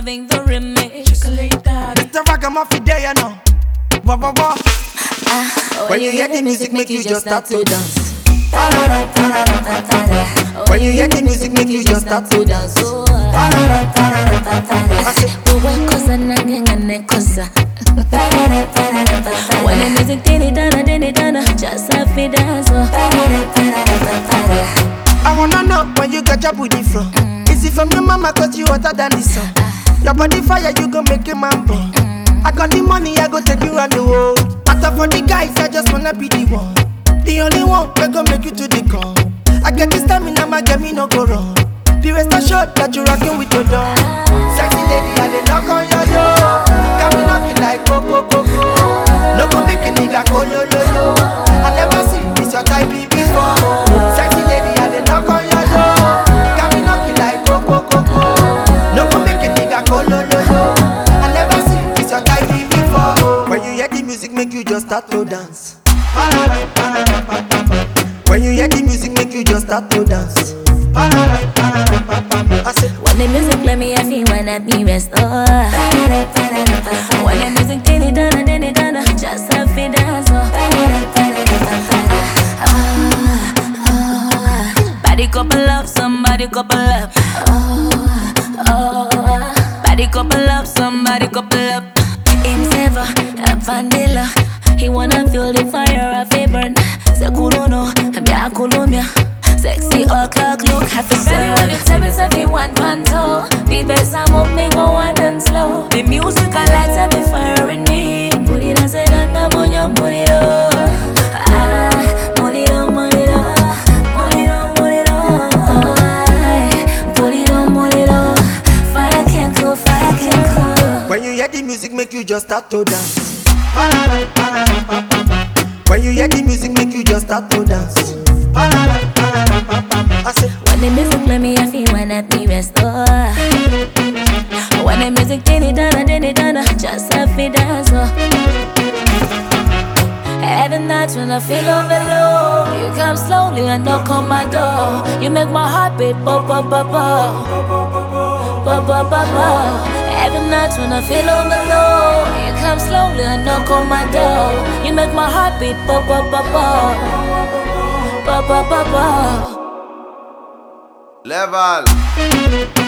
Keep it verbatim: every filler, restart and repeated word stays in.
loving the remix. It's the ragamuffin day, you know. Wah, wah, wah. Ah, When you hear the music, make you just start to dance. When you hear the music, make you just start to dance. Uwe kosa na ngengane kosa. When the music dini dana dini dana, just have to dance. I wanna know where you got your booty from. Is it from your mama cause you hotter than the sun? Your body fire, you gon' make a man burn. I got the money, I go take you around the world. After for the guys, I just wanna be the one. The only one we gon' make you to the core. I get this stamina, my get me no go wrong. The rest assured that you rockin' with your dog. Sexy lady, I dey knock on your door. Got me knocking like coco coco. No go make a nigga go lo lo lo. I never see this your type before. Sexy lady, I dey knock on your door. Got me knocking like coco coco. No go make a nigga go lo lo lo. I never see this your type before. When you hear the music, make you just start to dance. When you hear the music, make you just start to dance. I said, when the music let me have you when at me rest. Oh. When the music dini dana dini dana, just have to dance. Oh. Oh. Body couple up, somebody couple up. Oh. Oh. Body couple up, somebody couple up. In favor, I'm vanilla. He wanna feel the fire of a burn. Se kurono, mia Colombia. Sexy o'clock look, have to say. When you tell me something one panto, the best I'm up, me go on and slow. The music I like to be firing me. Put it on, say that I'm on your money, oh. Ah, money, oh, money, oh. Money, oh, money, oh. Put it on, money, oh. Fire can't cool, fire can't cool. When you hear the music, make you just start to dance. When you hear the music, make you just start to dance. I said, when the music let me, I feel when at me rest. Oh. When the music dini dana dini dana, just have to dance. Oh. Every night when I feel overload, you come slowly and knock on my door. You make my heart beat, bo bo bo bo, bo bo bo bo. Every night when I feel overload, you come slowly and knock on my door. You make my heart beat, bo bo bo bo, bo bo bo bo. Level.